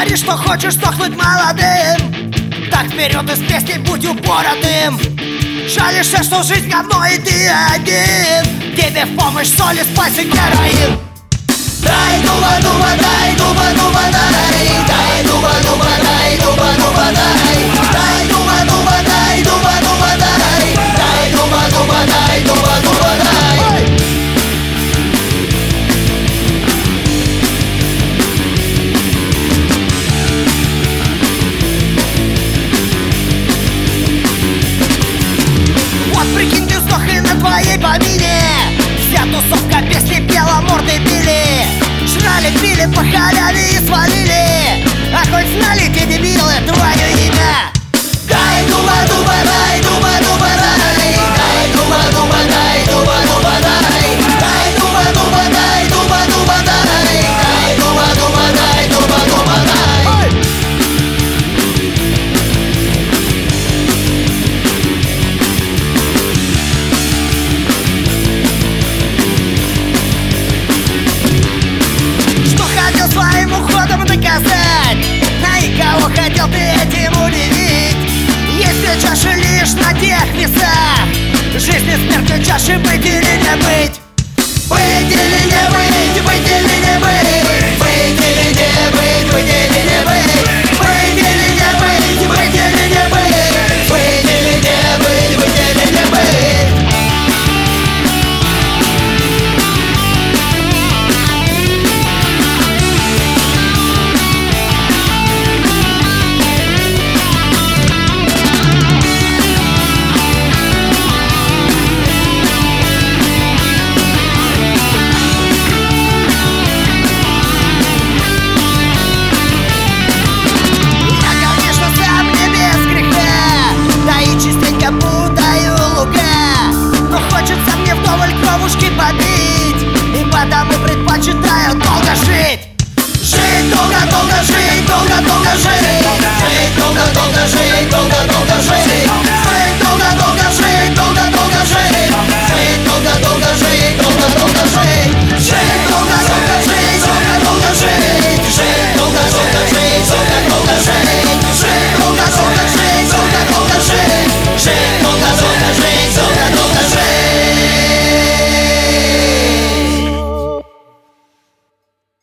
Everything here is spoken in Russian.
Говоришь, что хочешь сдохнуть молодым, так вперед из песни будь упоротым. Жалишься, что жизнь говно и ты один, тебе в помощь соли, спайс и героин. Дай дуба, дуба, дай дуба, дуба, дай, дай дуба, дуба, дай дуба, дуба, дай, дай дуба, дуба, дай дуба, дуба, дай, дай дуба, дуба, дай дуба, дуба, дай. Вот прикинь, ты сдох и на твоей помине вся тусовка песни пела, морды били, жрали, пили по халяве и свалили. А хоть знали те дебилы твое имя? Дай дуба, дуба, дай дуба, дуба, дай, дай дуба, дуба, дай дуба, дуба, дай, дай дуба, дуба, дай дуба, дуба, дай, дай дуба, дуба, дай дуба, дуба, дай. Что хотел своим уходом доказать? На и кого хотел ты этим удивить? Есть две чаши лишь на тех весах, жизнь и смерть, чаши быть или не быть. Быть или